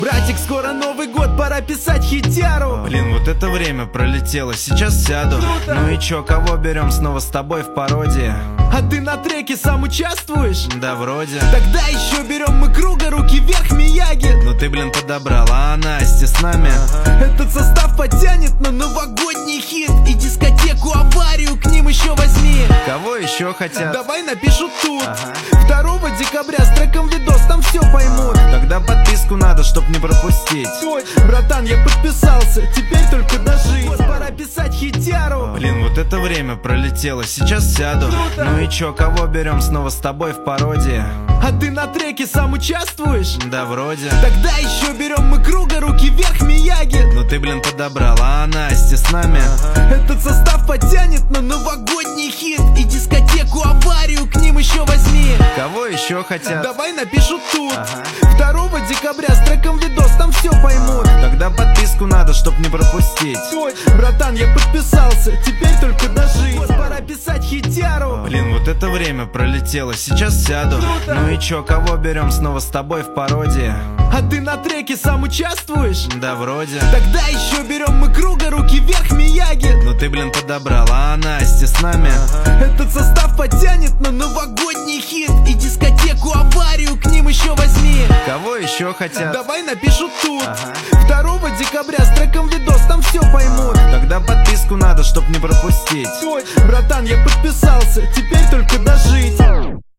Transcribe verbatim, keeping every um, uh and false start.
Братик, скоро Новый год, пора писать хитяру. Блин, вот это время пролетело, сейчас сяду. Круто. Ну и чё, кого берем снова с тобой в пародии? А ты на треке сам участвуешь? Да вроде. Тогда еще берем мы Круга, руки вверх, Мияги. Ну ты, блин, подобрала, а Настя с нами? Этот состав потянет на новогодний хит. И дискотеку аварию к ним еще возьми. Кого еще хотят? Давай напишу тут. Ага. Второго декабря с треком видос, там все поймут. Тогда подписку надо, чтоб не пропустить. Ой, братан, я подписался, теперь только дожить. Вот пора писать хитяру. Блин, вот это время пролетело, сейчас сяду. Круто. Ну и чё, кого берем снова с тобой в пародии? А ты на треке сам участвуешь? Да вроде. Тогда еще берем мы Круга, руки вверх, Мияги. Ну ты, блин, подобрала, а Настя с нами? Этот состав потянет на новогодний хит. И дискотеку аварию к ним еще возьми. Кого еще хотят? Давай напишу тут. Ага. Второго декабря с треком видос, там все поймут. Тогда подписку надо, чтоб не пропустить. Ой, братан, я подписался, теперь только дожить. Вот пора писать хитяру. Блин, вот это время пролетело, сейчас сяду. Круто. Ну и чё, кого берем снова с тобой в пародии? А ты на треке сам участвуешь? Да вроде. Тогда еще берем мы Круга, руки вверх, Мияги. Ну ты, блин, подобрала, а Настя с нами? Этот состав потянет на новогодний хит. И дискотеку аварию к ним еще возьми. Кого еще хотят? Давай напишу тут. Ага. Второго декабря с треком видос, там все поймут. Тогда подписку надо, чтоб не пропустить. Ой, братан, я подписался, теперь только дожить.